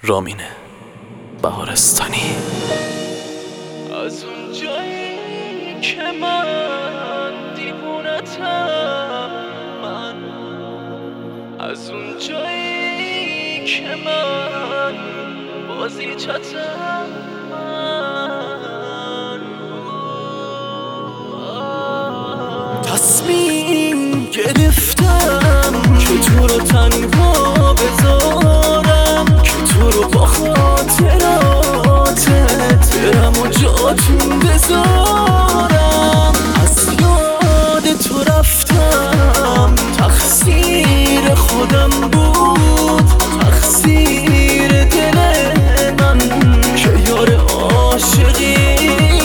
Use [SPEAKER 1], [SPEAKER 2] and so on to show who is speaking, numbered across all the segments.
[SPEAKER 1] رامین بهارستانی.
[SPEAKER 2] از اون جایی که من دیوونتم، من از اون جایی که من بازیچتم،
[SPEAKER 3] تصمیم گرفتم که تو رو تنها بذارم، که تو رو با خاطراتت برم و جاتون بذارم. از یاد تو رفتم، تقصیر خودم بود، تقصیر دل من که یار عاشقی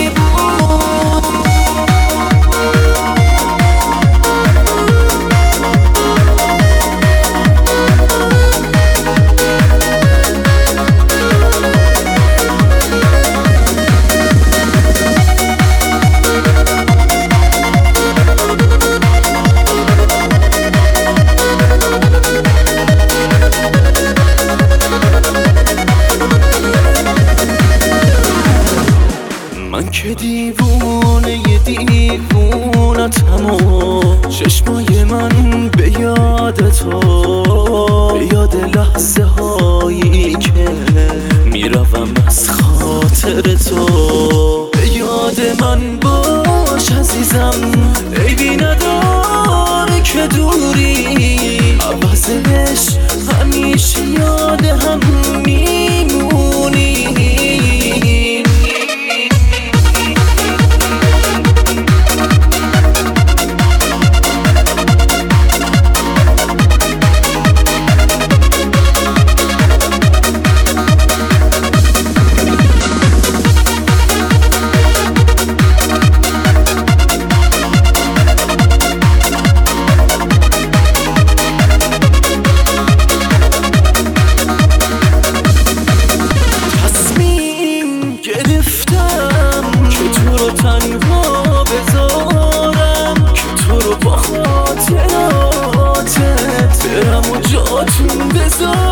[SPEAKER 3] من که دیوونه دیوونتم و چشمای من به یاد تو، به یاد لحظه هایی که میروم از خاطر تو. به یاد من باش عزیزم، عیبی نداره که دوری، عوضش همیشه یاد هم میمونی. تنها بذارم، که تو رو با خاطراتت برم و جاتون بذارم.